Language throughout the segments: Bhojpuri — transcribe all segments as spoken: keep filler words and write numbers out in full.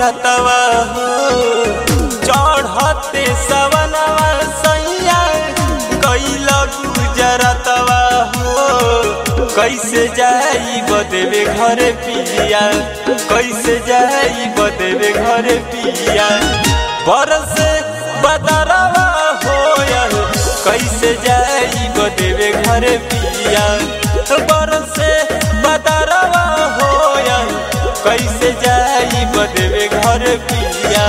बरतवा हो चढ़ते सवनवा सैया कैला गुजरतवा हो कैसे जाई बदेवे घरे पिया कैसे जाई बदेवे घरे पिया बरसे बदरवा हो कैसे जाई बदेवे घरे पिया बरसे बदरवा हो कैसे जाई बदेवे घरे पिया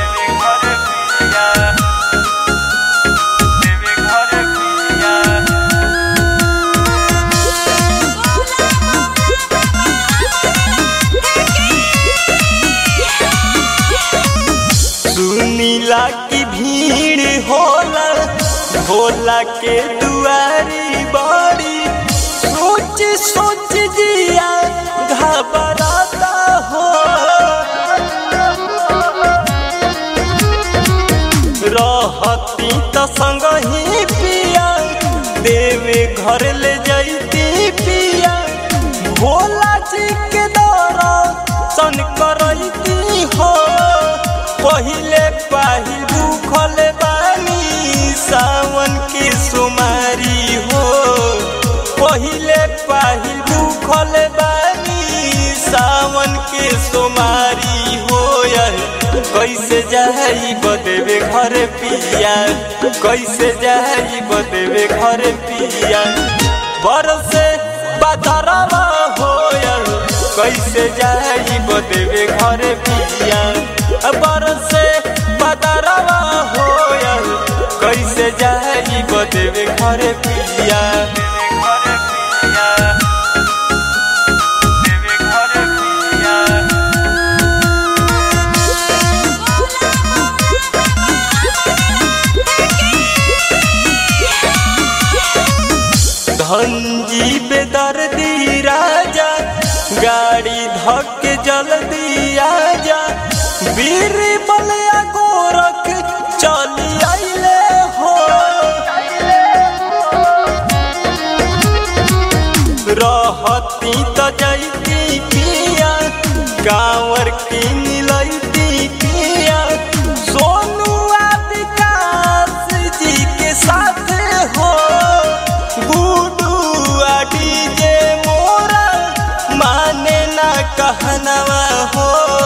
सुनीला की भीड़ होला भोला के दुआरी बड़ी सोच सोच जिया घबराता हो रहती तो संग ही पिया देवे घर ले जाती पिया भोला जी के दर्शन करती हो पहिले पाहिल भूखल बानी सावन के सुमारी हो पहिले पाहिल भूखल बानी सावन के सुमारी हो कैसे जाई बदेवे घरे पिया कैसे जाई बदेवे घरे पिया बरसे बदरवा हो कैसे जाई बदेवे घरे पिया बरसे बदरवा हो कैसे जाई बदेवे घरे पिया धनजी बेदर्दी राजा गाड़ी धक्के जल्दी आजा वीर बलिया गोरख चली आइले हो रहती तो जैती पिया गाँवर की मिलती पिया सोनू विकास जी के साथ हो डीजे मोरा माने ना कहनवा हो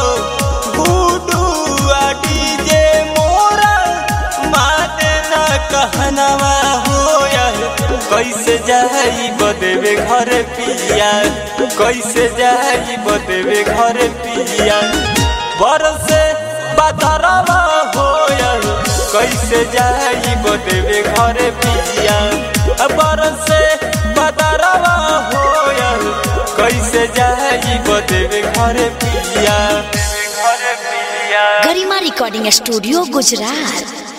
गुडुआ डीजे मोरा माने ना कहनवा हो कैसे जाई बदेवे घरे पिया कैसे जाई बदेवे घरे पिया बरसे बदरवा हो कैसे जाई बदेवे घरे पिया बरसे बदरवा हो कैसे जाई बदेवे घरे पिया गरिमा रिकॉर्डिंग स्टूडियो गुजरात।